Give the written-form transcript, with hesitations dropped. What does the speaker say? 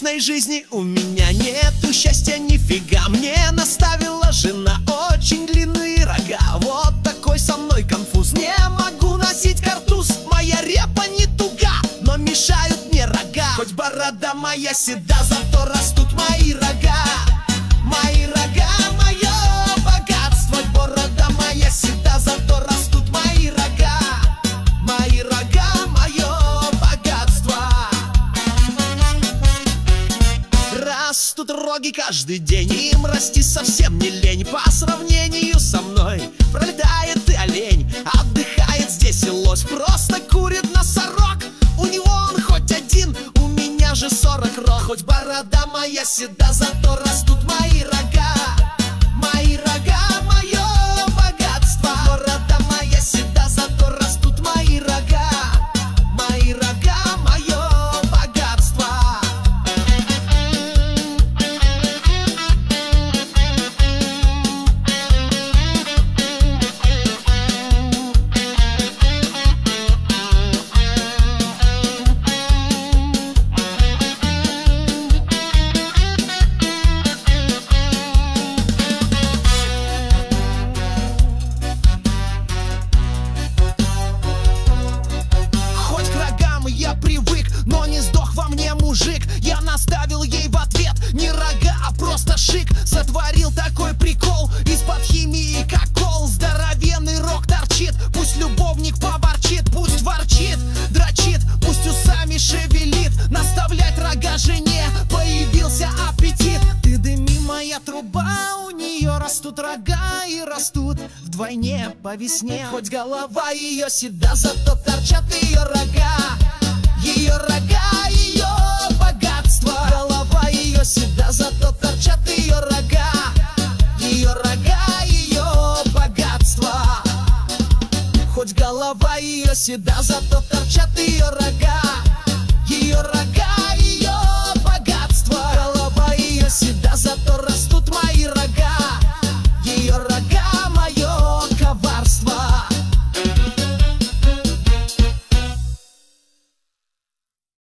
личной жизни у меня нету счастья нифига. Мне наставила жена очень длинные рога. Вот такой со мной конфуз. Не могу носить картуз. Моя репа не туга, но мешают мне рога. Хоть борода моя седа, зато растут мои рога. Мои рога, мое богатство. Хоть борода моя седа, зато растут мои рога. Мои рога, мое богатство. Растут роги каждый день, им расти совсем не лень. По сравнению со мной пролетает и олень. Отдыхает здесь и лось, просто курит носорог. У него он хоть один, у меня же 40 рог. Хоть борода моя седа, зато растут мои рога. Мои рога, мое богатство. Борода моя седа, зато растут мои рога. Мои рога, мое богатство. Но не сдох во мне мужик. Я наставил ей в ответ не рога, а просто шик. Сотворил такой прикол из-под химии, как кол. Здоровенный рог торчит, пусть любовник поворчит. Пусть ворчит, дрочит, пусть усами шевелит. Наставлять рога жене появился аппетит. Ты дыми, моя труба, у нее растут рога. И растут вдвойне по весне. Хоть голова ее седа, зато торчат ее рога. Ее рога, ее богатство. Голова ее седа, зато торчат ее рога. Ее рога, ее богатство. Хоть голова ее седа, зато торчат ее рога. Ее рога,